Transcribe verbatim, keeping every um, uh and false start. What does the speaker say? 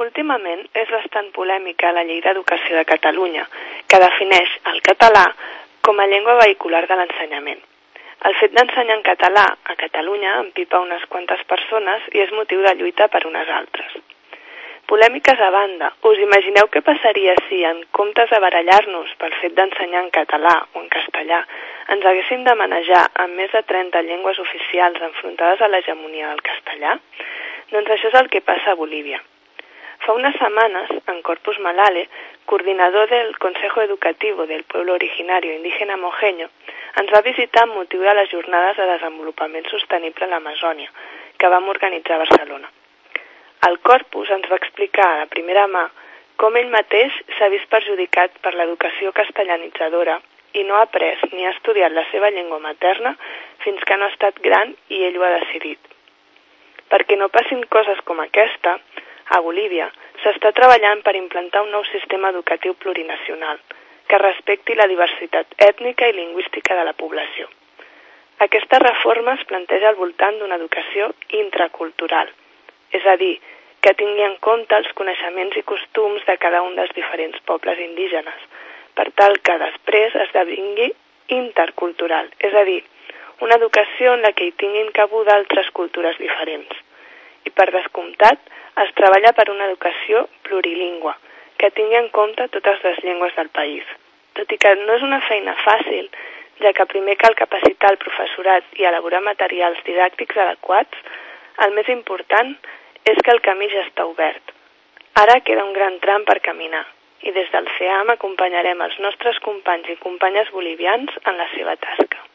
Últimament és bastant polèmica la Llei d'Educació de Catalunya, que defineix el català com a llengua vehicular de l'ensenyament. El fet d'ensenyar en català a Catalunya empipa unes quantes persones i és motiu de lluita per unes altres. Polèmiques a banda, us imagineu què passaria si, en comptes de barallar-nos pel fet d'ensenyar en català o en castellà, ens haguéssim de manejar amb més de trenta llengües oficials enfrontades a l'hegemonia del castellà? Doncs això és el que passa a Bolívia. Fa unes setmanes, en Corpus Malale, coordinador del Consejo Educativo del Pueblo Originario Indígena Mojeño, ens va visitar amb motiu de les Jornades de Desenvolupament Sostenible a l'Amazònia, que vam organitzar a Barcelona. El Corpus ens va explicar a la primera mà com ell mateix s'ha vist perjudicat per l'educació castellanitzadora i no ha après ni ha estudiat la seva llengua materna fins que no ha estat gran i ell ho ha decidit. Perquè no passin coses com aquesta, a Bolívia s'està treballant per implantar un nou sistema educatiu plurinacional que respecti la diversitat ètnica i lingüística de la població. Aquesta reforma es planteja al voltant d'una educació intracultural, és a dir, que tingui en compte els coneixements i costums de cada un dels diferents pobles indígenes, per tal que després esdevingui intercultural, és a dir, una educació en la que hi tinguin cabuda altres cultures diferents. I per descomptat, es treballa per una educació plurilingüe, que tingui en compte totes les llengües del país. Tot i que no és una feina fàcil, ja que primer cal capacitar el professorat i elaborar materials didàctics adequats, el més important és que el camí ja està obert. Ara queda un gran tram per caminar, i des del C E A M acompanyarem els nostres companys i companyes bolivians en la seva tasca.